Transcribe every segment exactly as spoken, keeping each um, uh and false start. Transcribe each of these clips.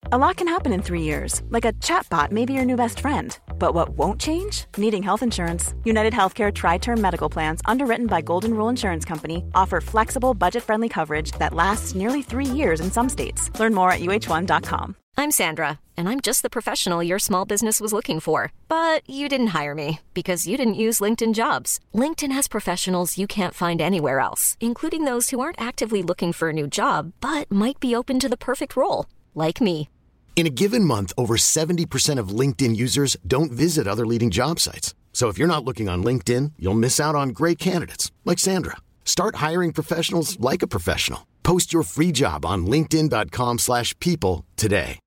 A lot can happen in three years, like a chatbot may be your new best friend. But what won't change? Needing health insurance. United Healthcare Tri-Term Medical Plans, underwritten by Golden Rule Insurance Company, offer flexible, budget-friendly coverage that lasts nearly three years in some states. Learn more at U H one dot com. I'm Sandra, and I'm just the professional your small business was looking for. But you didn't hire me because you didn't use LinkedIn Jobs. LinkedIn has professionals you can't find anywhere else, including those who aren't actively looking for a new job, but might be open to the perfect role, like me. In a given month, over seventy percent of LinkedIn users don't visit other leading job sites. So if you're not looking on LinkedIn, you'll miss out on great candidates like Sandra. Start hiring professionals like a professional. Post your free job on linkedin dot com slash people today.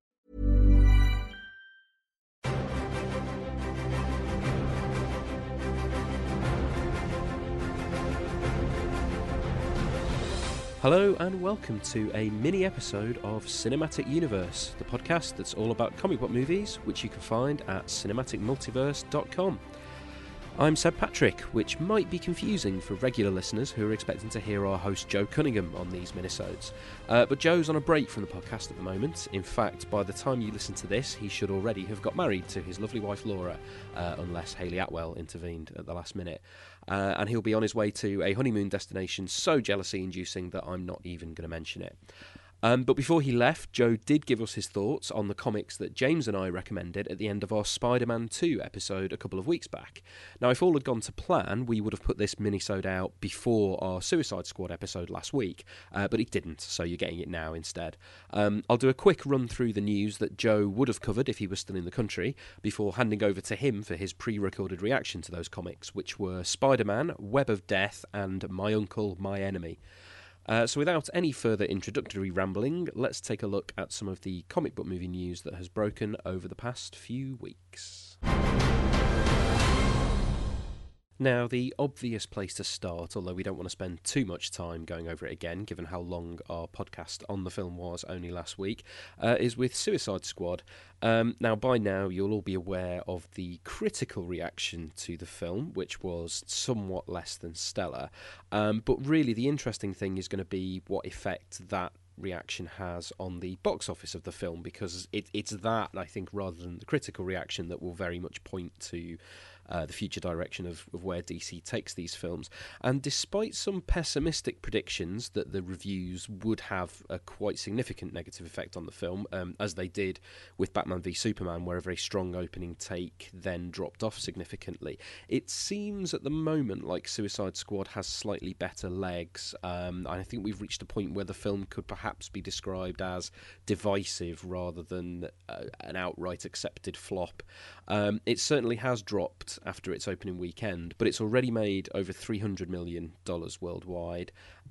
Hello and welcome to a mini episode of Cinematic Universe, the podcast that's all about comic book movies, which you can find at cinematic multiverse dot com. I'm Seb Patrick, which might be confusing for regular listeners who are expecting to hear our host Joe Cunningham on these minisodes. Uh, but Joe's on a break from the podcast at the moment. In fact, by the time you listen to this, he should already have got married to his lovely wife Laura, uh, unless Hayley Atwell intervened at the last minute. Uh, and he'll be on his way to a honeymoon destination so jealousy-inducing that I'm not even going to mention it. Um, but before he left, Joe did give us his thoughts on the comics that James and I recommended at the end of our Spider-Man two episode a couple of weeks back. Now, if all had gone to plan, we would have put this minisode out before our Suicide Squad episode last week, uh, but it didn't, so you're getting it now instead. Um, I'll do a quick run through the news that Joe would have covered if he was still in the country, before handing over to him for his pre-recorded reaction to those comics, which were Spider-Man, Web of Death, and My Uncle, My Enemy. Uh, so without any further introductory rambling, let's take a look at some of the comic book movie news that has broken over the past few weeks. Now, the obvious place to start, although we don't want to spend too much time going over it again, given how long our podcast on the film was only last week, uh, is with Suicide Squad. Um, now, by now, you'll all be aware of the critical reaction to the film, which was somewhat less than stellar. Um, but really, the interesting thing is going to be what effect that reaction has on the box office of the film, because it, it's that, I think, rather than the critical reaction, that will very much point to Uh, the future direction of, of where D C takes these films. And despite some pessimistic predictions that the reviews would have a quite significant negative effect on the film, um, as they did with Batman v Superman, where a very strong opening take then dropped off significantly, it seems at the moment like Suicide Squad has slightly better legs. Um, I think we've reached a point where the film could perhaps be described as divisive rather than uh, an outright accepted flop. Um, it certainly has dropped after its opening weekend, but it's already made over three hundred million dollars worldwide,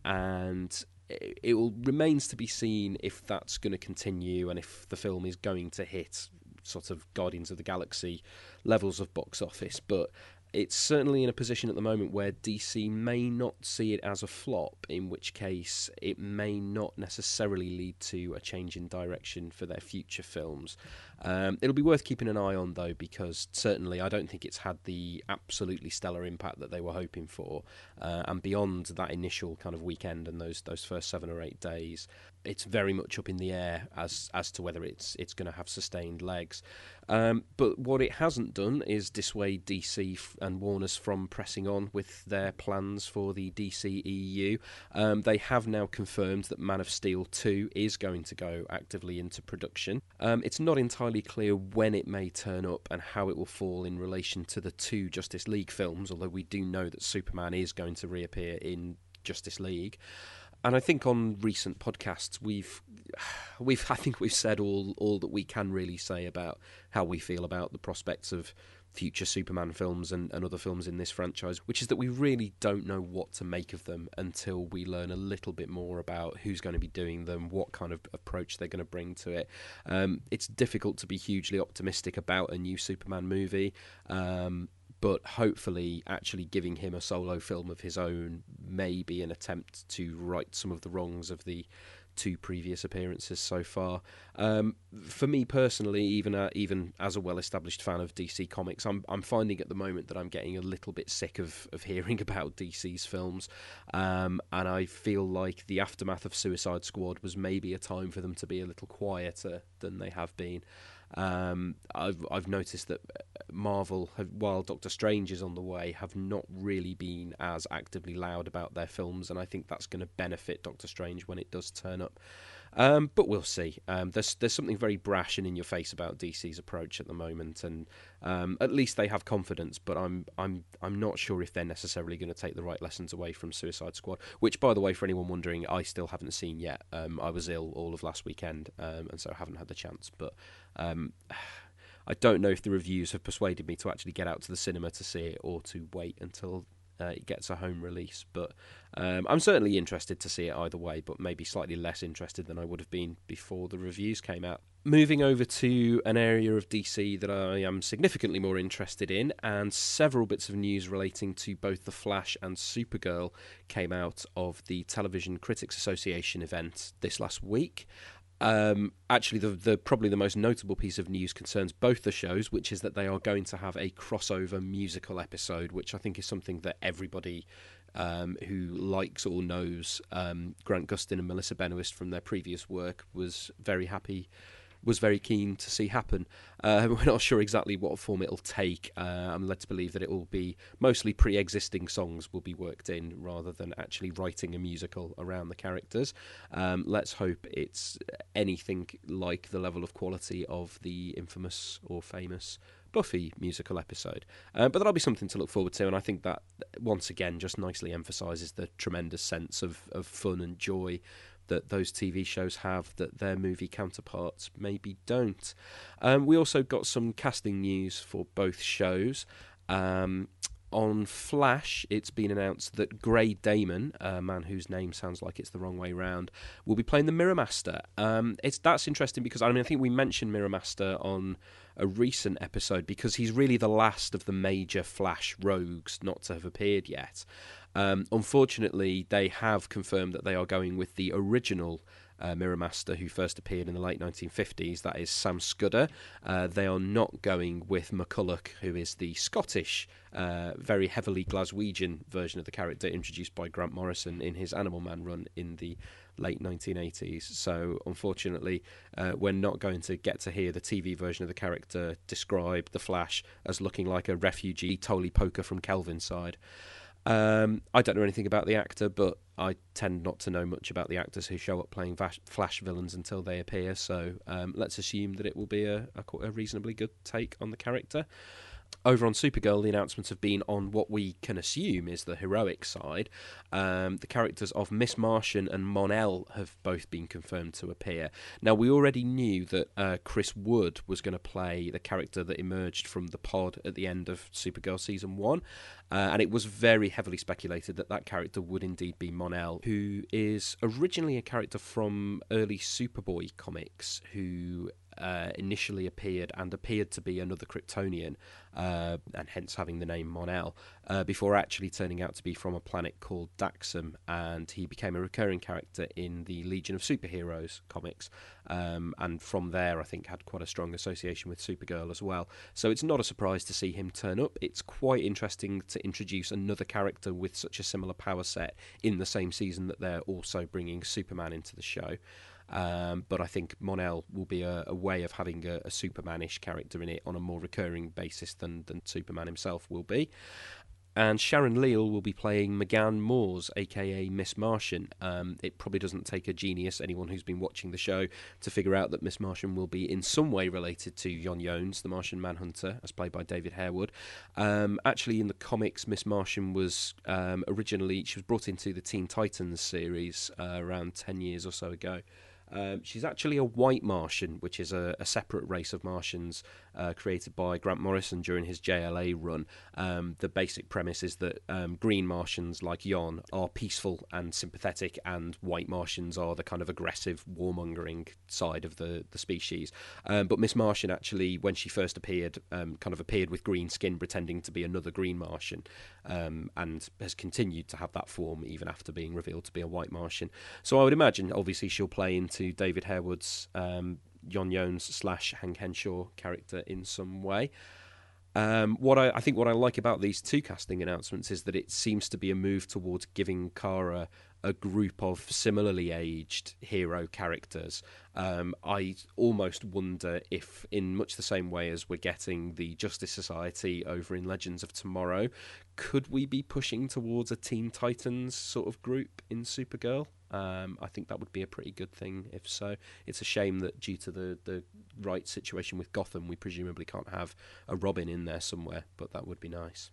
and it, it will remains to be seen if that's going to continue and if the film is going to hit sort of Guardians of the Galaxy levels of box office. But it's certainly in a position at the moment where D C may not see it as a flop, in which case it may not necessarily lead to a change in direction for their future films. Um, it'll be worth keeping an eye on, though, because certainly I don't think it's had the absolutely stellar impact that they were hoping for. Uh, and beyond that initial kind of weekend and those those first seven or eight days, it's very much up in the air as as to whether it's it's going to have sustained legs. Um, but what it hasn't done is dissuade D C and Warner's from pressing on with their plans for the D C E U. Um, they have now confirmed that Man of Steel two is going to go actively into production. Um, it's not entirely clear when it may turn up and how it will fall in relation to the two Justice League films, although we do know that Superman is going to reappear in Justice League. And I think on recent podcasts we've we've I think we've said all all that we can really say about how we feel about the prospects of future Superman films and, and other films in this franchise, which is that we really don't know what to make of them until we learn a little bit more about who's going to be doing them, what kind of approach they're going to bring to it. Um, it's difficult to be hugely optimistic about a new Superman movie, um, but hopefully actually giving him a solo film of his own may be an attempt to right some of the wrongs of the two previous appearances so far. Um, for me personally, even uh, even as a well-established fan of D C Comics, I'm I'm finding at the moment that I'm getting a little bit sick of, of hearing about D C's films, um, and I feel like the aftermath of Suicide Squad was maybe a time for them to be a little quieter than they have been. Um, I've I've noticed that Marvel, have, while Doctor Strange is on the way, have not really been as actively loud about their films, and I think that's going to benefit Doctor Strange when it does turn up. Um, but we'll see. Um, there's there's something very brash and in your face about D C's approach at the moment, and um, at least they have confidence. But I'm I'm I'm not sure if they're necessarily going to take the right lessons away from Suicide Squad. Which, by the way, for anyone wondering, I still haven't seen yet. Um, I was ill all of last weekend, um, and so haven't had the chance. But um, I don't know if the reviews have persuaded me to actually get out to the cinema to see it, or to wait until Uh, it gets a home release. But um, I'm certainly interested to see it either way, but maybe slightly less interested than I would have been before the reviews came out. Moving over to an area of D C that I am significantly more interested in, and several bits of news relating to both The Flash and Supergirl came out of the Television Critics Association event this last week. Um, actually, the, the probably the most notable piece of news concerns both the shows, which is that they are going to have a crossover musical episode, which I think is something that everybody um, who likes or knows um, Grant Gustin and Melissa Benoist from their previous work was very happy, was very keen to see happen. Uh, we're not sure exactly what form it'll take. Uh, I'm led to believe that it will be mostly pre-existing songs will be worked in rather than actually writing a musical around the characters. Um, let's hope it's anything like the level of quality of the infamous or famous Buffy musical episode. Uh, but that'll be something to look forward to, and I think that, once again, just nicely emphasises the tremendous sense of, of fun and joy that those T V shows have that their movie counterparts maybe don't. Um, we also got some casting news for both shows. Um, on Flash, it's been announced that Gray Damon, a man whose name sounds like it's the wrong way round, will be playing the Mirror Master. Um, it's that's interesting because I mean I think we mentioned Mirror Master on a recent episode because he's really the last of the major Flash rogues not to have appeared yet. Um, unfortunately, they have confirmed that they are going with the original uh, Mirror Master who first appeared in the late nineteen fifties, that is Sam Scudder. Uh, they are not going with McCulloch, who is the Scottish, uh, very heavily Glaswegian version of the character introduced by Grant Morrison in his Animal Man run in the late nineteen eighties. So, unfortunately, uh, we're not going to get to hear the T V version of the character describe the Flash as looking like a refugee Toly Poker from Kelvinside. Um, I don't know anything about the actor, but I tend not to know much about the actors who show up playing Vash- Flash villains until they appear, so um, let's assume that it will be a, a, a reasonably good take on the character. Over on Supergirl, the announcements have been on what we can assume is the heroic side. Um, the characters of Miss Martian and Mon-El have both been confirmed to appear. Now, we already knew that uh, Chris Wood was going to play the character that emerged from the pod at the end of Supergirl Season one, uh, and it was very heavily speculated that that character would indeed be Mon-El, who is originally a character from early Superboy comics, who Uh, initially appeared and appeared to be another Kryptonian, uh, and hence having the name Mon-El, uh, before actually turning out to be from a planet called Daxam, and he became a recurring character in the Legion of Superheroes comics, um, and from there I think had quite a strong association with Supergirl as well. So it's not a surprise to see him turn up. It's quite interesting to introduce another character with such a similar power set in the same season that they're also bringing Superman into the show. Um, but I think Mon-El will be a, a way of having a, a Superman-ish character in it on a more recurring basis than, than Superman himself will be. And Sharon Leal will be playing McGann Moores, aka Miss Martian. Um, it probably doesn't take a genius, anyone who's been watching the show, to figure out that Miss Martian will be in some way related to Jon Jones, the Martian Manhunter, as played by David Harewood. Um, actually, in the comics, Miss Martian was um, originally, she was brought into the Teen Titans series uh, around ten years or so ago. Um, she's actually a white Martian, which is a, a separate race of Martians uh, created by Grant Morrison during his J L A run. Um, the basic premise is that um, green Martians like Yon are peaceful and sympathetic, and white Martians are the kind of aggressive, warmongering side of the, the species. Um, but Miss Martian actually, when she first appeared, um, kind of appeared with green skin, pretending to be another green Martian, um, and has continued to have that form even after being revealed to be a white Martian. So I would imagine, obviously, she'll play into David Harewood's um, Yon Jones slash Hank Henshaw character in some way. Um, what I, I think what I like about these two casting announcements is that it seems to be a move towards giving Kara a group of similarly aged hero characters. Um, I almost wonder if, in much the same way as we're getting the Justice Society over in Legends of Tomorrow, could we be pushing towards a Teen Titans sort of group in Supergirl? Um, I think that would be a pretty good thing if so. It's a shame that due to the, the right situation with Gotham, we presumably can't have a Robin in there somewhere, but that would be nice.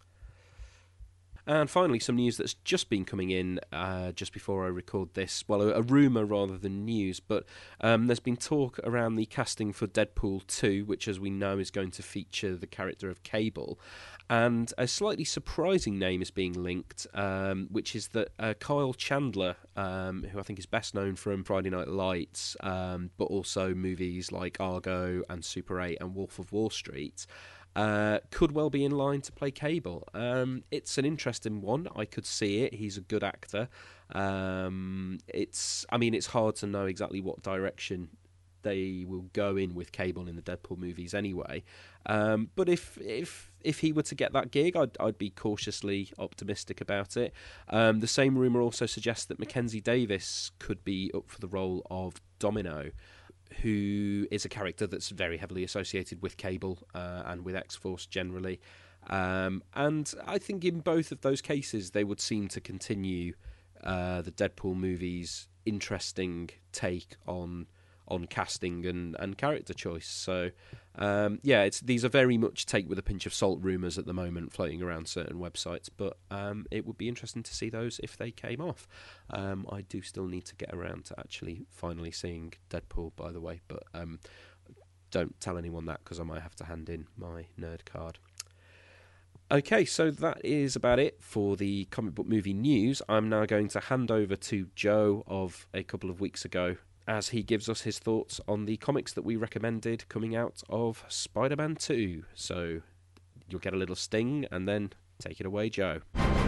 And finally, some news that's just been coming in uh, just before I record this. Well, a, a rumour rather than news, but um, there's been talk around the casting for Deadpool two, which, as we know, is going to feature the character of Cable. And a slightly surprising name is being linked, um, which is that uh, Kyle Chandler, um, who I think is best known from Friday Night Lights, um, but also movies like Argo and Super eight and Wolf of Wall Street, Uh, could well be in line to play Cable. Um, it's an interesting one. I could see it. He's a good actor. Um, it's, I mean, it's hard to know exactly what direction they will go in with Cable in the Deadpool movies anyway. Um, but if if if he were to get that gig, I'd I'd be cautiously optimistic about it. Um, the same rumor also suggests that Mackenzie Davis could be up for the role of Domino, who is a character that's very heavily associated with Cable uh, and with X-Force generally. Um, and I think in both of those cases, they would seem to continue uh, the Deadpool movies' interesting take on on casting and, and character choice. So, um, yeah, it's these are very much take with a pinch of salt rumours at the moment floating around certain websites, but um, it would be interesting to see those if they came off. Um, I do still need to get around to actually finally seeing Deadpool, by the way, but um, don't tell anyone that because I might have to hand in my nerd card. Okay, so that is about it for the comic book movie news. I'm now going to hand over to Joe of a couple of weeks ago as he gives us his thoughts on the comics that we recommended coming out of Spider-Man two. So you'll get a little sting and then take it away, Joe.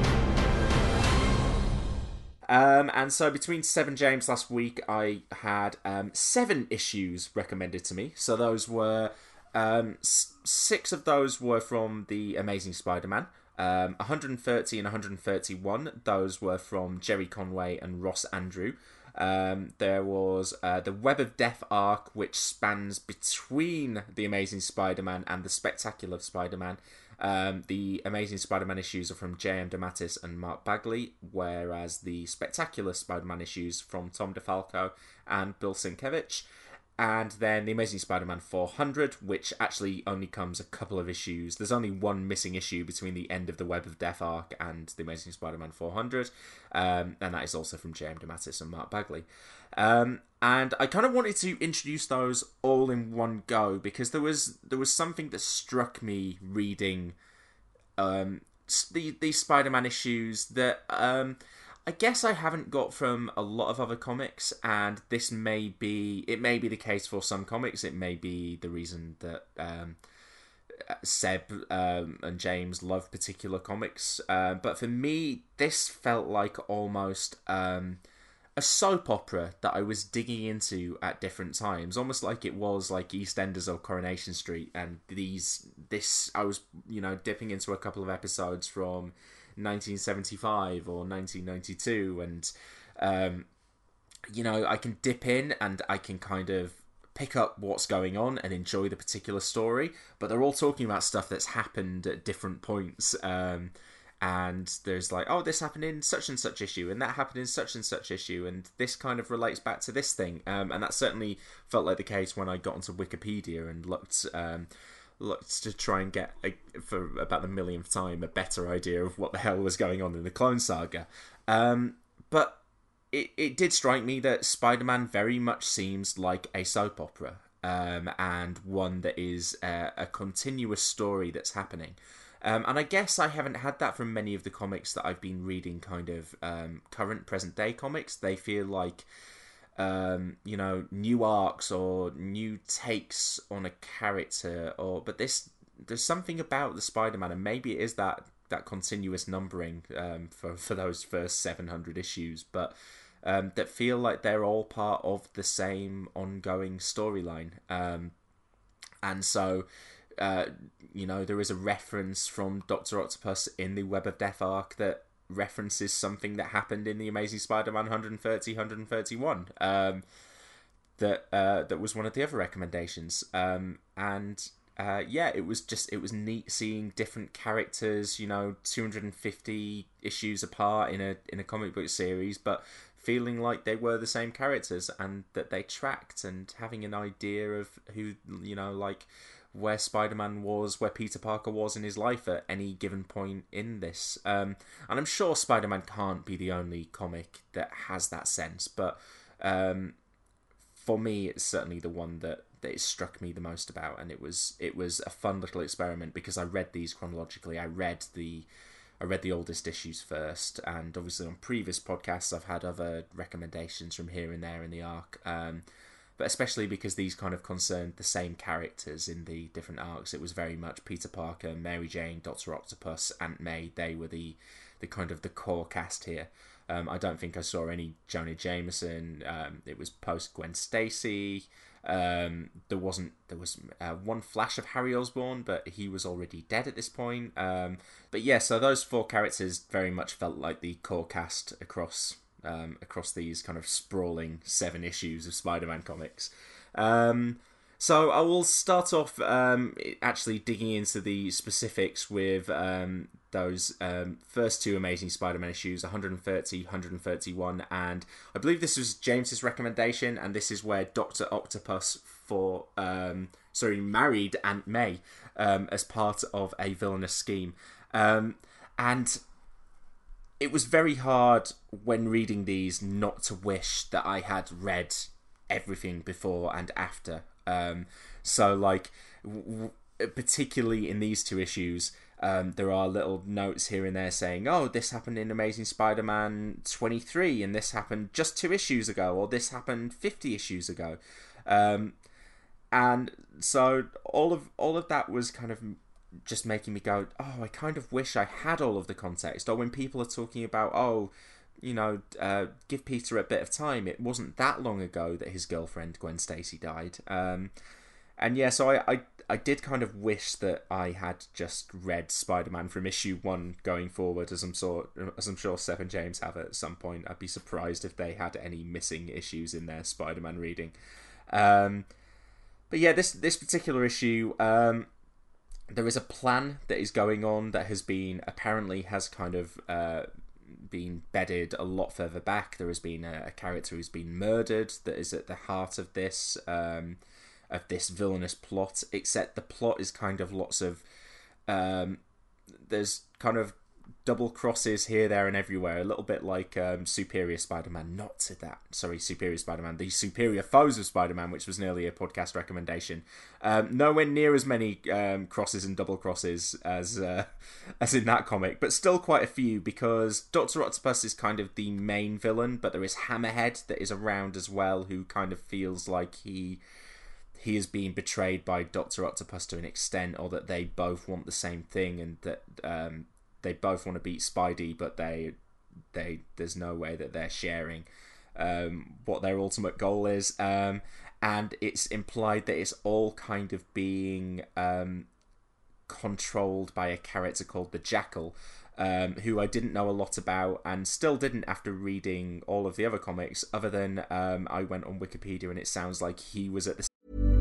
Um, and so between Seven James last week, I had um, seven issues recommended to me. So those were, um, s- six of those were from The Amazing Spider-Man. Um, one hundred thirty and one hundred thirty-one, those were from Jerry Conway and Ross Andrew. Um, there was uh, the Web of Death arc, which spans between The Amazing Spider-Man and The Spectacular Spider-Man. Um, the Amazing Spider-Man issues are from J M DeMatteis and Mark Bagley, whereas the Spectacular Spider-Man issues from Tom DeFalco and Bill Sienkiewicz. And then The Amazing Spider-Man four hundred, which actually only comes a couple of issues. There's only one missing issue between the end of the Web of Death arc and The Amazing Spider-Man four hundred. Um, and that is also from J M DeMatteis and Mark Bagley. Um, and I kind of wanted to introduce those all in one go because there was there was something that struck me reading um, the, these Spider-Man issues that... Um, I guess I haven't got from a lot of other comics, and this may be, it may be the case for some comics, it may be the reason that um, Seb um, and James love particular comics, uh, but for me, this felt like almost um, a soap opera that I was digging into at different times, almost like it was like EastEnders or Coronation Street, and these, this, I was, you know, dipping into a couple of episodes from nineteen seventy-five or nineteen ninety-two, and um, you know, I can dip in and I can kind of pick up what's going on and enjoy the particular story, but they're all talking about stuff that's happened at different points, um, and there's like, oh, this happened in such and such issue, and that happened in such and such issue, and this kind of relates back to this thing, um, and that certainly felt like the case when I got onto Wikipedia and looked um, looked to try and get, a, for about the millionth time, a better idea of what the hell was going on in the Clone Saga. Um, but it, it did strike me that Spider-Man very much seems like a soap opera, um, and one that is a, a continuous story that's happening. Um, and I guess I haven't had that from many of the comics that I've been reading, kind of um, current, present-day comics. They feel like, um, you know, new arcs or new takes on a character. Or But this, there's something about the Spider-Man, and maybe it is that, that continuous numbering um, for, for those first seven hundred issues, but um, that feel like they're all part of the same ongoing storyline. Um, and so... Uh, you know, there is a reference from Doctor Octopus in the Web of Death arc that references something that happened in the Amazing Spider-Man one thirty, one thirty-one. Um, that uh, that was one of the other recommendations. Um, and uh, yeah, it was just it was neat seeing different characters, you know, two hundred fifty issues apart in a in a comic book series, but feeling like they were the same characters and that they tracked, and having an idea of who, you know, like where Spider-Man was, where Peter Parker was in his life at any given point in this. Um, and I'm sure Spider-Man can't be the only comic that has that sense, but um, for me, it's certainly the one that, that it struck me the most about, and it was it was a fun little experiment because I read these chronologically. I read the I read the oldest issues first, and obviously on previous podcasts I've had other recommendations from here and there in the arc. Um, But especially because these kind of concerned the same characters in the different arcs, it was very much Peter Parker, Mary Jane, Doctor Octopus, Aunt May. They were the, the kind of the core cast here. Um, I don't think I saw any Jonah Jameson. Um, it was post Gwen Stacy. Um, there wasn't. There was uh, one flash of Harry Osborn, but he was already dead at this point. Um, but yeah, so those four characters very much felt like the core cast across. Um, across these kind of sprawling seven issues of Spider-Man comics. Um, so I will start off um, actually digging into the specifics with um, those um, first two Amazing Spider-Man issues, one thirty, one thirty-one, and I believe this was James's recommendation, and this is where Doctor Octopus for um, sorry married Aunt May um, as part of a villainous scheme, um, and it was very hard when reading these not to wish that I had read everything before and after. Um, so, like, w- particularly in these two issues, um, there are little notes here and there saying, oh, this happened in Amazing Spider-Man twenty-three, and this happened just two issues ago, or this happened fifty issues ago. Um, and so all of all of that was kind of just making me go, oh, I kind of wish I had all of the context. Or when people are talking about, oh, you know, uh, give Peter a bit of time. It wasn't that long ago that his girlfriend Gwen Stacy died. Um, and yeah, so I, I, I did kind of wish that I had just read Spider-Man from issue one going forward, as I'm sure, as I'm sure Seth and James have at some point. I'd be surprised if they had any missing issues in their Spider-Man reading. Um, but yeah, this this particular issue. Um, There is a plan that is going on that has been, apparently has kind of uh, been bedded a lot further back. There has been a, a character who's been murdered that is at the heart of this, um, of this villainous plot, except the plot is kind of lots of, um, there's kind of double crosses here, there, and everywhere, a little bit like um, Superior Spider-Man, not to that, sorry, Superior Spider-Man, the Superior Foes of Spider-Man, which was nearly a podcast recommendation. Um, nowhere near as many um, crosses and double crosses as uh, as in that comic, but still quite a few, because Doctor Octopus is kind of the main villain, but there is Hammerhead that is around as well, who kind of feels like he he is being betrayed by Doctor Octopus to an extent, or that they both want the same thing, and that um, they both want to beat Spidey, but they they there's no way that they're sharing um, what their ultimate goal is. Um, and it's implied that it's all kind of being um, controlled by a character called the Jackal, um, who I didn't know a lot about, and still didn't after reading all of the other comics, other than um, I went on Wikipedia and it sounds like he was at the...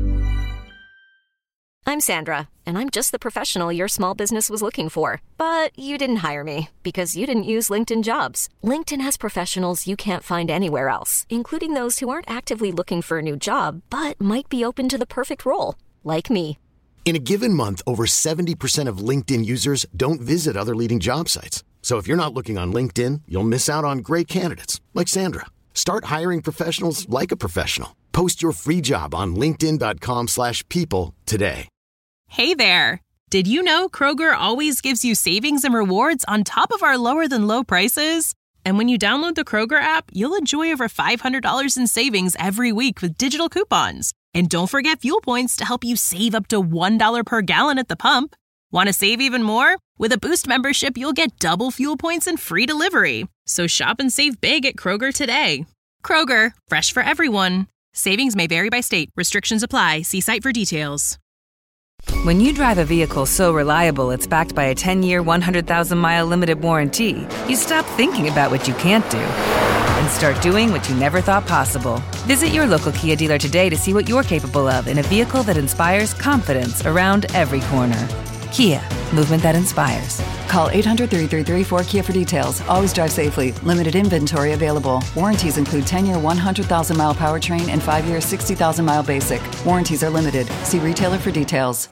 I'm Sandra, and I'm just the professional your small business was looking for. But you didn't hire me because you didn't use LinkedIn Jobs. LinkedIn has professionals you can't find anywhere else, including those who aren't actively looking for a new job, but might be open to the perfect role, like me. In a given month, over seventy percent of LinkedIn users don't visit other leading job sites. So if you're not looking on LinkedIn, you'll miss out on great candidates like Sandra. Start hiring professionals like a professional. Post your free job on linkedin.com slash people today. Hey there. Did you know Kroger always gives you savings and rewards on top of our lower than low prices? And when you download the Kroger app, you'll enjoy over five hundred dollars in savings every week with digital coupons. And don't forget fuel points to help you save up to one dollar per gallon at the pump. Want to save even more? With a Boost membership, you'll get double fuel points and free delivery. So shop and save big at Kroger today. Kroger, fresh for everyone. Savings may vary by state. Restrictions apply. See site for details. When you drive a vehicle so reliable it's backed by a ten-year, one hundred thousand mile limited warranty, you stop thinking about what you can't do and start doing what you never thought possible. Visit your local Kia dealer today to see what you're capable of in a vehicle that inspires confidence around every corner. Kia, movement that inspires. Call eight hundred, three three three, four K I A for details. Always drive safely. Limited inventory available. Warranties include ten-year, one hundred thousand mile powertrain and five-year, sixty thousand mile basic. Warranties are limited. See retailer for details.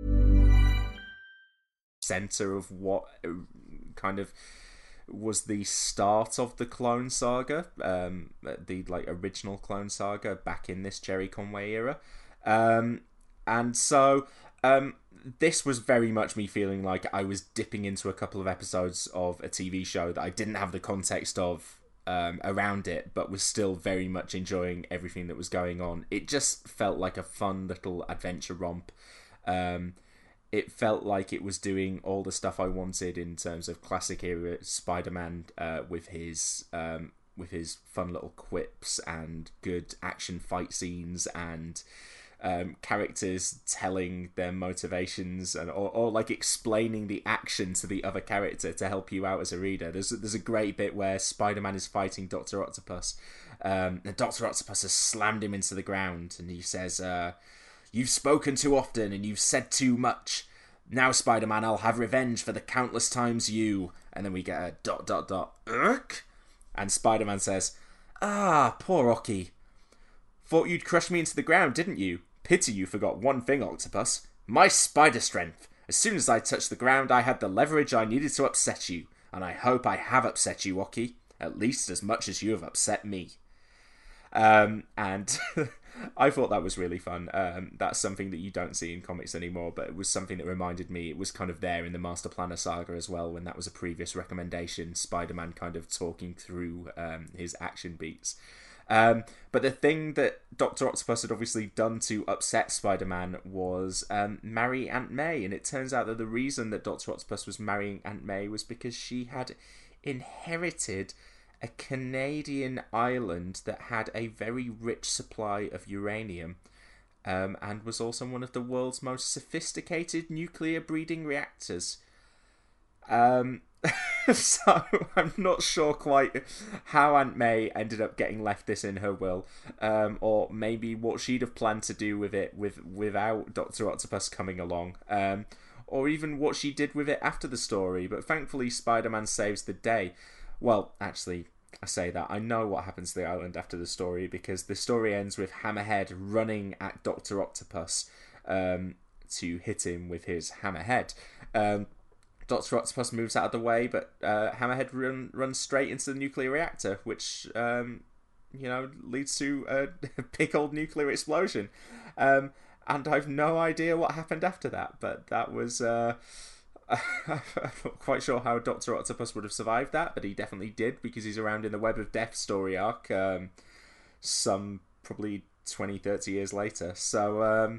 Center of what kind of was the start of the Clone Saga, um, the like original Clone Saga back in this Gerry Conway era, um, and so um, this was very much me feeling like I was dipping into a couple of episodes of a T V show that I didn't have the context of um, around it, but was still very much enjoying everything that was going on. It just felt like a fun little adventure romp. Um, It felt like it was doing all the stuff I wanted in terms of classic era Spider-Man, uh, with his um, with his fun little quips and good action fight scenes and um, characters telling their motivations and or, or like explaining the action to the other character to help you out as a reader. There's there's a great bit where Spider-Man is fighting Doctor Octopus, um, and Doctor Octopus has slammed him into the ground, and he says, Uh, "You've spoken too often and you've said too much. Now, Spider-Man, I'll have revenge for the countless times you..." And then we get a dot, dot, dot, irk. And Spider-Man says, "Ah, poor Ocky. Thought you'd crush me into the ground, didn't you? Pity you forgot one thing, Octopus. My spider strength. As soon as I touched the ground, I had the leverage I needed to upset you. And I hope I have upset you, Ocky. At least as much as you have upset me." Um, and I thought that was really fun. Um, that's something that you don't see in comics anymore, but it was something that reminded me. It was kind of there in the Master Planner saga as well, when that was a previous recommendation, Spider-Man kind of talking through um, his action beats. Um, but the thing that Doctor Octopus had obviously done to upset Spider-Man was um, marry Aunt May, and it turns out that the reason that Doctor Octopus was marrying Aunt May was because she had inherited a Canadian island that had a very rich supply of uranium, um, and was also one of the world's most sophisticated nuclear breeding reactors. Um, so I'm not sure quite how Aunt May ended up getting left this in her will, um, or maybe what she'd have planned to do with it with without Doctor Octopus coming along, um, or even what she did with it after the story. But thankfully, Spider-Man saves the day. Well, actually, I say that. I know what happens to the island after the story, because the story ends with Hammerhead running at Doctor Octopus um, to hit him with his hammerhead. Um, Doctor Octopus moves out of the way, but uh, Hammerhead run, runs straight into the nuclear reactor, which, um, you know, leads to a big old nuclear explosion. Um, and I've no idea what happened after that, but that was... Uh, I'm not quite sure how Doctor Octopus would have survived that, but he definitely did, because he's around in the Web of Death story arc, um, some probably twenty, thirty years later. So, um,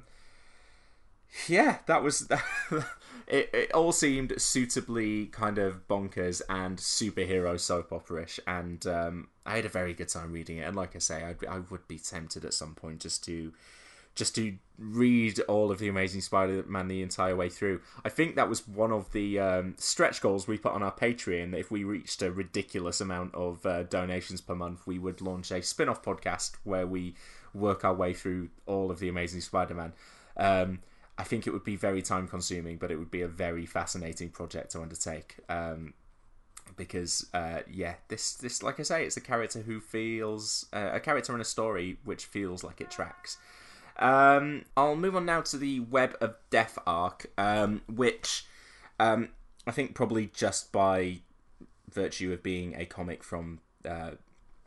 yeah, that was... it, it all seemed suitably kind of bonkers and superhero soap opera-ish, and um, I had a very good time reading it. And like I say, I'd, I would be tempted at some point just to... just to read all of the Amazing Spider-Man the entire way through. I think that was one of the um, stretch goals we put on our Patreon, that if we reached a ridiculous amount of uh, donations per month, we would launch a spin-off podcast where we work our way through all of the Amazing Spider-Man. Um, I think it would be very time-consuming, but it would be a very fascinating project to undertake. Um, because, uh, yeah, this, this, like I say, it's a character who feels... Uh, a character in a story which feels like it tracks. Um, I'll move on now to the Web of Death arc, um, which um, I think probably just by virtue of being a comic from uh,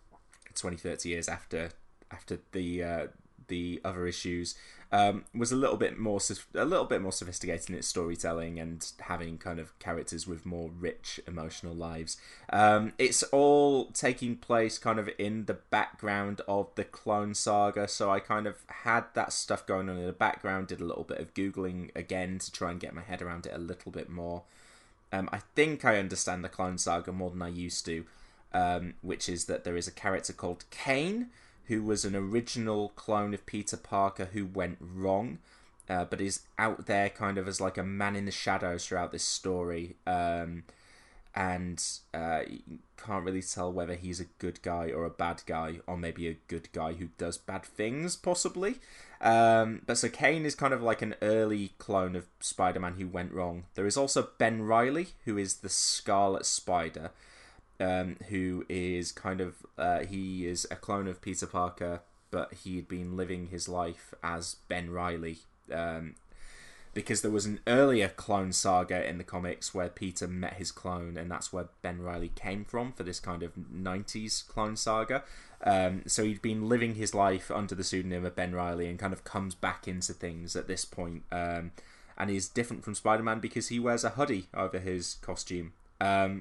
twenty, thirty years after after the uh, the other issues, um, was a little bit more a little bit more sophisticated in its storytelling and having kind of characters with more rich emotional lives. Um, it's all taking place kind of in the background of the Clone Saga, so I kind of had that stuff going on in the background, did a little bit of Googling again to try and get my head around it a little bit more. Um, I think I understand the Clone Saga more than I used to, um, which is that there is a character called Kane, who was an original clone of Peter Parker who went wrong, uh, but is out there kind of as like a man in the shadows throughout this story, um, and uh, you can't really tell whether he's a good guy or a bad guy, or maybe a good guy who does bad things, possibly. Um, but so Kane is kind of like an early clone of Spider-Man who went wrong. There is also Ben Reilly, who is the Scarlet Spider, Um, who is kind of, uh, he is a clone of Peter Parker, but he'd been living his life as Ben Reilly, um, because there was an earlier Clone Saga in the comics where Peter met his clone, and that's where Ben Reilly came from for this kind of nineties Clone Saga. Um, so he'd been living his life under the pseudonym of Ben Reilly and kind of comes back into things at this point, um, and is different from Spider-Man because he wears a hoodie over his costume. Um,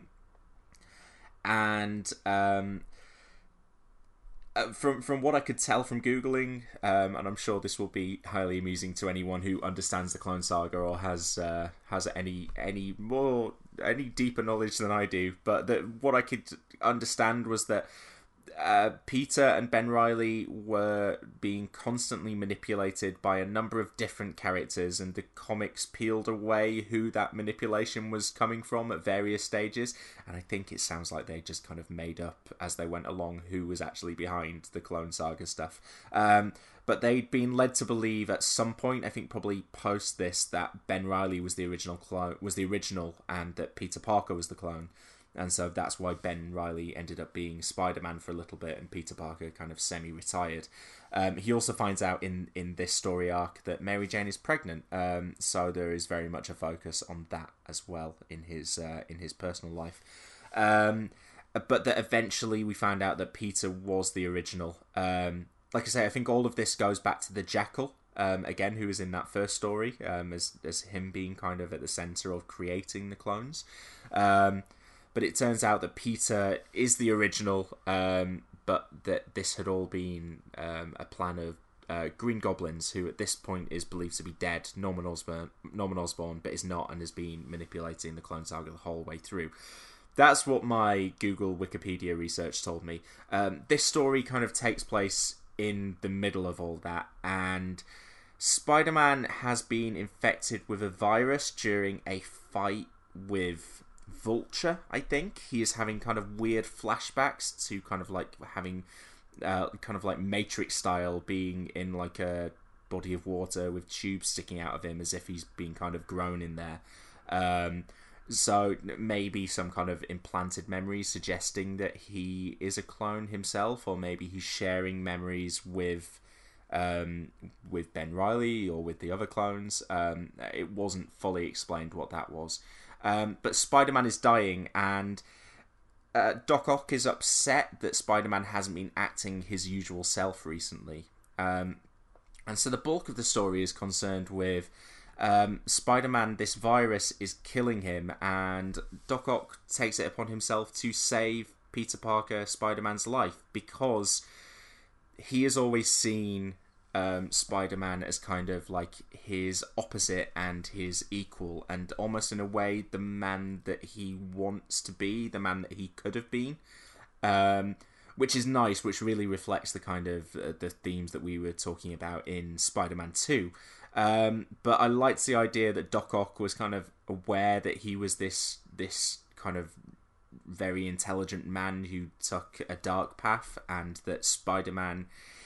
And um, uh, from from what I could tell from Googling, um, and I'm sure this will be highly amusing to anyone who understands the Clone Saga or has uh, has any any more any deeper knowledge than I do, but that what I could understand was that uh, Peter and Ben Reilly were being constantly manipulated by a number of different characters, and the comics peeled away who that manipulation was coming from at various stages, and I think it sounds like they just kind of made up as they went along who was actually behind the Clone Saga stuff. Um, but they'd been led to believe at some point, I think probably post this, that Ben Reilly was the original clone, was the original, and that Peter Parker was the clone. And so that's why Ben Reilly ended up being Spider-Man for a little bit and Peter Parker kind of semi-retired. Um, he also finds out in, in this story arc that Mary Jane is pregnant. Um, so there is very much a focus on that as well in his uh, in his personal life. Um, but that eventually we found out that Peter was the original. Um, like I say, I think all of this goes back to the Jackal. Um, again, who was in that first story, um, as, as him being kind of at the centre of creating the clones. Um, But it turns out that Peter is the original, um, but that this had all been um, a plan of uh, Green Goblins, who at this point is believed to be dead. Norman Osborn, Norman Osborn, but is not, and has been manipulating the Clone Saga the whole way through. That's what my Google Wikipedia research told me. Um, this story kind of takes place in the middle of all that, and Spider-Man has been infected with a virus during a fight with Vulture, I think. He is having kind of weird flashbacks to kind of like having uh, kind of like Matrix style, being in like a body of water with tubes sticking out of him as if he's been kind of grown in there. Um, so maybe some kind of implanted memories suggesting that he is a clone himself, or maybe he's sharing memories with um, with Ben Reilly or with the other clones. Um, it wasn't fully explained what that was. Um, but Spider-Man is dying, and uh, Doc Ock is upset that Spider-Man hasn't been acting his usual self recently. Um, and so the bulk of the story is concerned with um, Spider-Man, this virus is killing him, and Doc Ock takes it upon himself to save Peter Parker, Spider-Man's life, because he has always seen Um, Spider-Man as kind of like his opposite and his equal, and almost in a way the man that he wants to be, the man that he could have been, um, which is nice, which really reflects the kind of uh, the themes that we were talking about in Spider-Man two. Um, but I liked the idea that Doc Ock was kind of aware that he was this this kind of very intelligent man who took a dark path, and that Spider-Man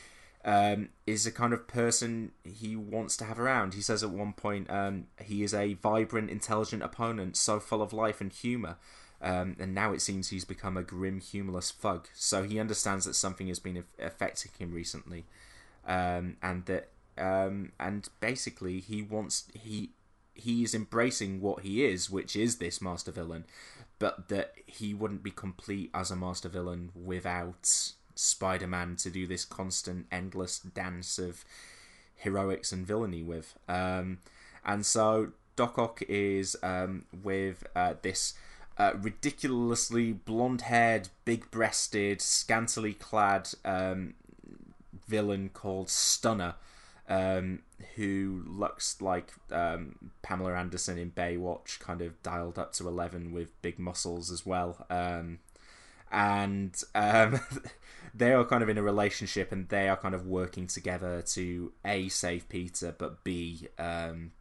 Um, is a kind of person he wants to have around. He says at one point um, he is a vibrant, intelligent opponent, so full of life and humour. Um, and now it seems he's become a grim, humorless thug. So he understands that something has been affecting him recently, um, and that um, and basically he wants he he is embracing what he is, which is this master villain, but that he wouldn't be complete as a master villain without Spider-Man to do this constant, endless dance of heroics and villainy with. Um, and so Doc Ock is um, with uh, this uh, ridiculously blonde-haired, big-breasted, scantily clad um, villain called Stunner, um, who looks like um, Pamela Anderson in Baywatch, kind of dialed up to eleven with big muscles as well. Um, and um, they are kind of in a relationship, and they are kind of working together to A, save Peter, but B, um,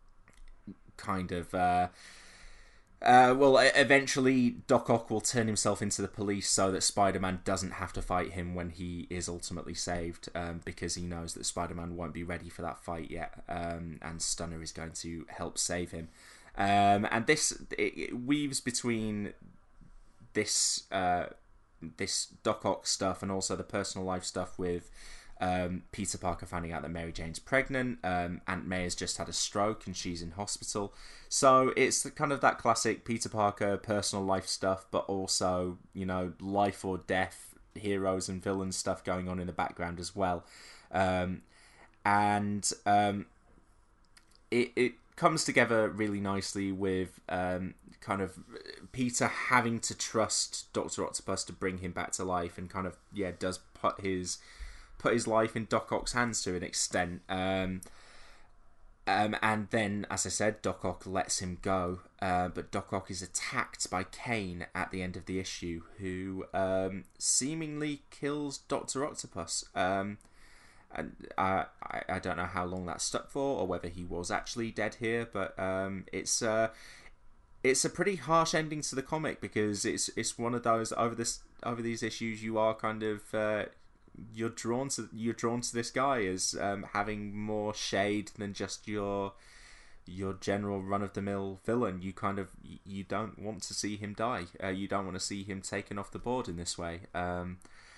kind of... Uh, Uh, well, eventually Doc Ock will turn himself into the police so that Spider-Man doesn't have to fight him when he is ultimately saved, um, because he knows that Spider-Man won't be ready for that fight yet, um, and Stunner is going to help save him. Um, and this it, it weaves between this uh, this Doc Ock stuff and also the personal life stuff with Um, Peter Parker finding out that Mary Jane's pregnant. Um, Aunt May has just had a stroke and she's in hospital. So it's the, kind of that classic Peter Parker personal life stuff, but also, you know, life or death, heroes and villains stuff going on in the background as well. Um, and um, it, it comes together really nicely with um, kind of Peter having to trust Doctor Octopus to bring him back to life, and kind of, yeah, does put his... put his life in Doc Ock's hands to an extent. Um, um, and then, as I said, Doc Ock lets him go. Uh, but Doc Ock is attacked by Kane at the end of the issue, who um, seemingly kills Doctor Octopus. Um, and I, I don't know how long that stuck for, or whether he was actually dead here, but um, it's... Uh, It's a pretty harsh ending to the comic, because it's it's one of those, over this over these issues, you are kind of... Uh, you're drawn to you're drawn to this guy as um, having more shade than just your your general run-of-the-mill villain. You kind of you don't want to see him die. Uh, you don't want to see him taken off the board in this way. Um,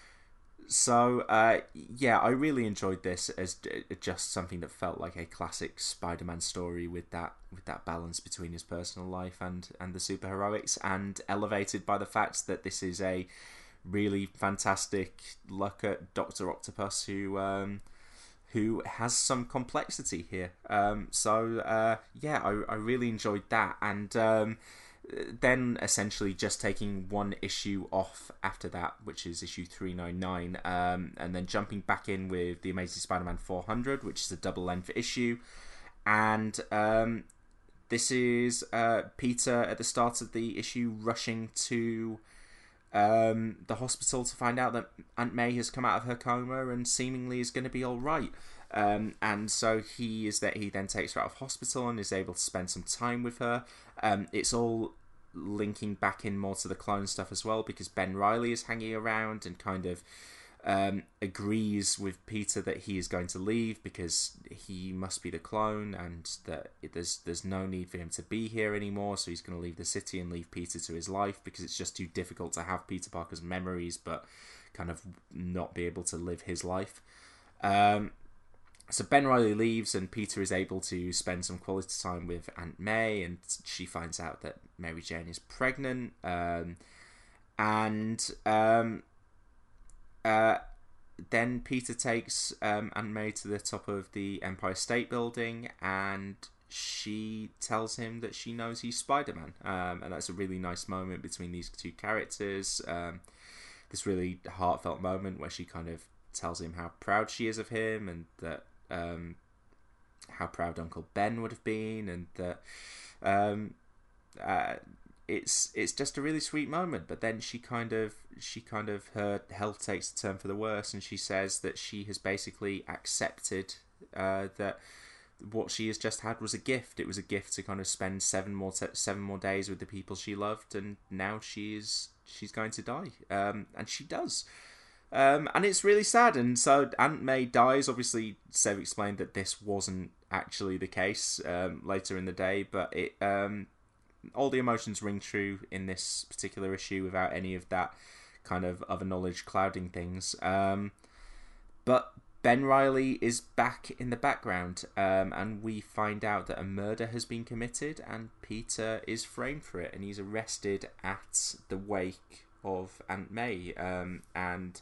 so uh, yeah, I really enjoyed this as just something that felt like a classic Spider-Man story with that with that balance between his personal life and and the superheroics, and elevated by the fact that this is a really fantastic look at Doctor Octopus, who um, who has some complexity here. Um, so uh, yeah, I, I really enjoyed that, and um, then essentially just taking one issue off after that, which is issue three ninety-nine, um, and then jumping back in with The Amazing Spider-Man four hundred, which is a double-length issue, and um, this is uh, Peter at the start of the issue rushing to Um, the hospital to find out that Aunt May has come out of her coma and seemingly is going to be all right. Um, and so he is that he then takes her out of hospital and is able to spend some time with her. Um, it's all linking back in more to the clone stuff as well, because Ben Reilly is hanging around and kind of um, agrees with Peter that he is going to leave because he must be the clone, and that there's there's no need for him to be here anymore, so he's going to leave the city and leave Peter to his life, because it's just too difficult to have Peter Parker's memories but kind of not be able to live his life. Um, so Ben Reilly leaves, and Peter is able to spend some quality time with Aunt May, and she finds out that Mary Jane is pregnant, um, and um, Uh, then Peter takes um, Aunt May to the top of the Empire State Building, and she tells him that she knows he's Spider-Man. Um, and that's a really nice moment between these two characters. Um, this really heartfelt moment where she kind of tells him how proud she is of him, and that um, how proud Uncle Ben would have been, and that um, uh, it's it's just a really sweet moment. But then she kind of she kind of her health takes a turn for the worse, and she says that she has basically accepted uh, that what she has just had was a gift. It was a gift to kind of spend seven more te- seven more days with the people she loved, and now she's she's going to die, um, and she does. Um, and it's really sad, and so Aunt May dies. Obviously, Sev explained that this wasn't actually the case um, later in the day, but it um, all the emotions ring true in this particular issue without any of that kind of other knowledge clouding things. Um, but Ben Reilly is back in the background, um, and we find out that a murder has been committed, and Peter is framed for it, and he's arrested at the wake of Aunt May, um, and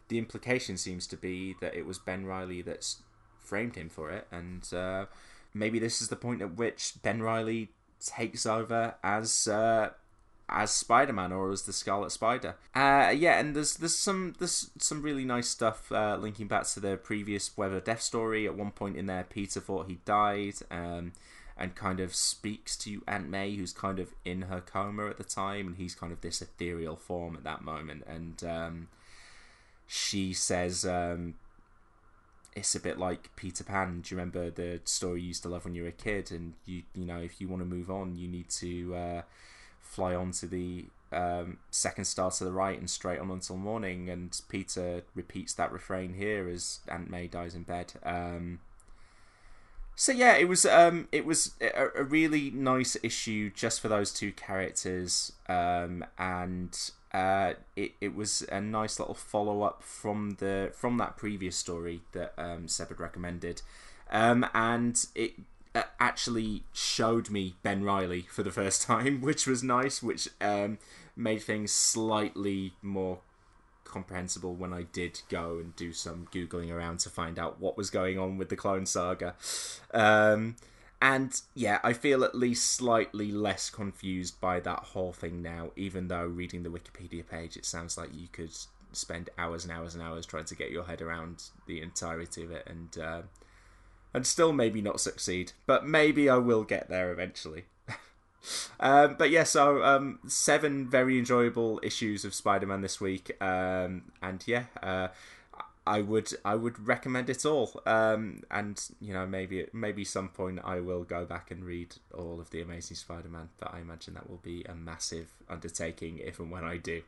the implication seems to be that it was Ben Reilly that's framed him for it, and uh, maybe this is the point at which Ben Reilly takes over as uh, as Spider-Man or as the Scarlet Spider. Uh, yeah, and there's there's some there's some really nice stuff uh, linking back to the previous Web of Death story. At one point in there, Peter thought he died, um, and kind of speaks to Aunt May, who's kind of in her coma at the time, and he's kind of this ethereal form at that moment, and um, she says, um, it's a bit like Peter Pan. Do you remember the story you used to love when you were a kid? And you you know, if you want to move on, you need to uh, fly on to the um, second star to the right and straight on until morning. And Peter repeats that refrain here as Aunt May dies in bed. Um, so yeah, it was um, it was a, a really nice issue just for those two characters, um, and uh, it it was a nice little follow up from the from that previous story that um, Seb had recommended, um, and it uh, actually showed me Ben Reilly for the first time, which was nice, which um, made things slightly more comprehensible when I did go and do some Googling around to find out what was going on with the Clone Saga. Um, and yeah, I feel at least slightly less confused by that whole thing now, even though reading the Wikipedia page, it sounds like you could spend hours and hours and hours trying to get your head around the entirety of it, and uh, and still maybe not succeed. But maybe I will get there eventually. Um, but yeah, so um, seven very enjoyable issues of Spider-Man this week, um, and yeah, uh, I would I would recommend it all. Um, and you know, maybe maybe some point I will go back and read all of the Amazing Spider-Man. But I imagine that will be a massive undertaking if and when I do.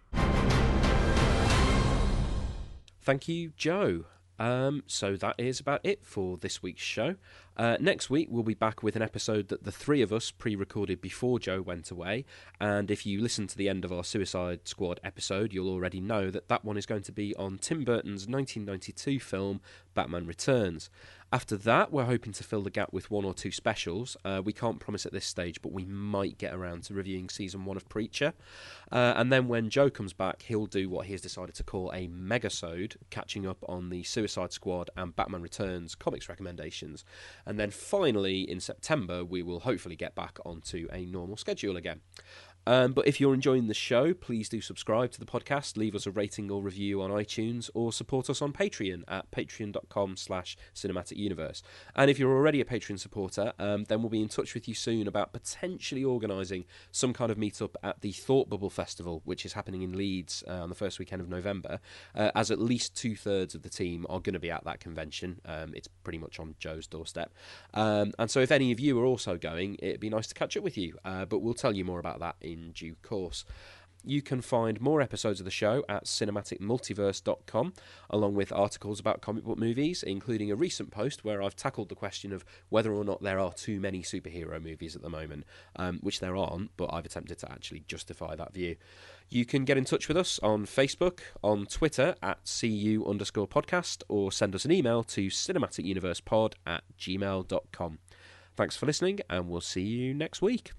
Thank you, Joe. Um, so that is about it for this week's show. Uh, next week, we'll be back with an episode that the three of us pre-recorded before Joe went away. And if you listen to the end of our Suicide Squad episode, you'll already know that that one is going to be on Tim Burton's nineteen ninety-two film, Batman Returns. After that, we're hoping to fill the gap with one or two specials. Uh, we can't promise at this stage, but we might get around to reviewing season one of Preacher. Uh, and then when Joe comes back, he'll do what he has decided to call a megasode, catching up on the Suicide Squad and Batman Returns comics recommendations. And then finally, in September, we will hopefully get back onto a normal schedule again. Um, but if you're enjoying the show, please do subscribe to the podcast, leave us a rating or review on iTunes, or support us on Patreon at patreon.com slash cinematic universe. And if you're already a Patreon supporter, um, then we'll be in touch with you soon about potentially organising some kind of meetup at the Thought Bubble Festival, which is happening in Leeds uh, on the first weekend of November, uh, as at least two-thirds of the team are going to be at that convention. Um, it's pretty much on Joe's doorstep. Um, and so if any of you are also going, it'd be nice to catch up with you, uh, but we'll tell you more about that in in due course. You can find more episodes of the show at cinematic multiverse dot com, along with articles about comic book movies, including a recent post where I've tackled the question of whether or not there are too many superhero movies at the moment, um, which there aren't, but I've attempted to actually justify that view. You can get in touch with us on Facebook, on Twitter at cu underscore podcast, or send us an email to cinematicuniversepod at gmail dot com. Thanks for listening, and we'll see you next week.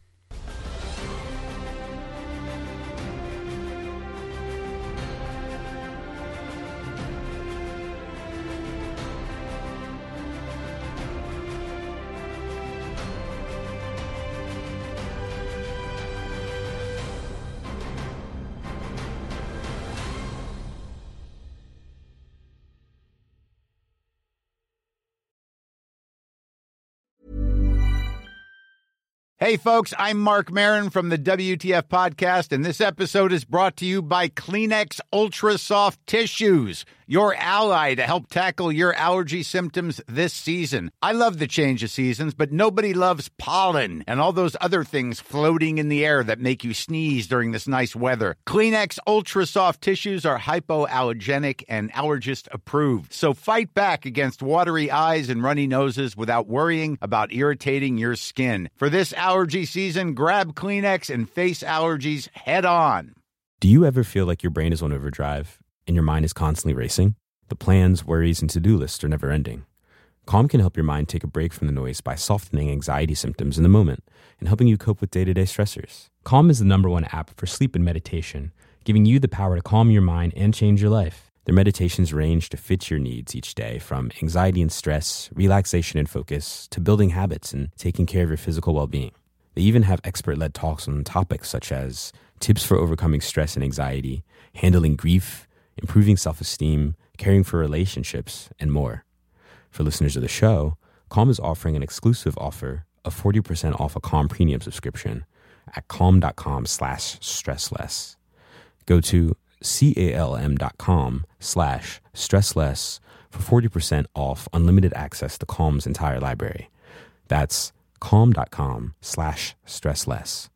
Hey, folks, I'm Mark Maron from the W T F Podcast, and this episode is brought to you by Kleenex Ultra Soft Tissues, your ally to help tackle your allergy symptoms this season. I love the change of seasons, but nobody loves pollen and all those other things floating in the air that make you sneeze during this nice weather. Kleenex Ultra Soft Tissues are hypoallergenic and allergist approved, so fight back against watery eyes and runny noses without worrying about irritating your skin. For this allergy season, grab Kleenex and face allergies head on. Do you ever feel like your brain is on overdrive and your mind is constantly racing? The plans, worries, and to-do lists are never ending. Calm can help your mind take a break from the noise by softening anxiety symptoms in the moment and helping you cope with day-to-day stressors. Calm is the number one app for sleep and meditation, giving you the power to calm your mind and change your life. Their meditations range to fit your needs each day, from anxiety and stress, relaxation and focus, to building habits and taking care of your physical well-being. They even have expert-led talks on topics such as tips for overcoming stress and anxiety, handling grief, improving self-esteem, caring for relationships, and more. For listeners of the show, Calm is offering an exclusive offer of forty percent off a Calm premium subscription at calm.com slash stressless. Go to calm.com slash stressless for forty percent off unlimited access to Calm's entire library. That's calm.com slash stressless.